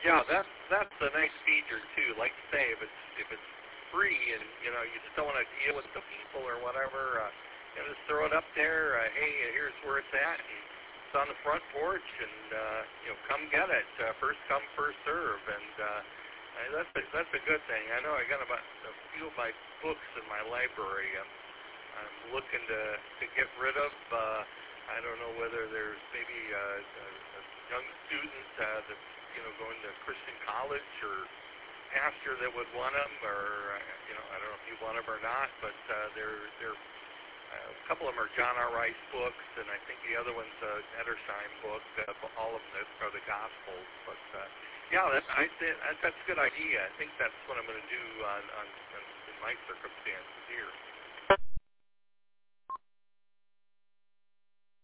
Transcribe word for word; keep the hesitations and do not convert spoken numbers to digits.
Yeah, that's that's a nice feature too. Like you say, if it's if it's free and you know you just don't want to deal with the people or whatever, uh, you know, just throw it up there. Uh, hey, here's where it's at. And it's on the front porch, and uh, you know, come get it. Uh, first come, first serve, and uh, uh, that's a, that's a good thing. I know I got about a few of my books in my library. I'm, I'm looking to to get rid of. Uh, I don't know whether there's maybe uh, a, a young student uh, that's you know, going to Christian college or pastor that would want them, or, uh, you know, I don't know if you want them or not, but uh, they're, they're, uh, a couple of them are John R. Rice books, and I think the other one's a Edersheim book, uh, all of them are the Gospels, but, uh, yeah, that's, I say, that's, that's a good idea. I think that's what I'm going to do on, on, on, in my circumstances here.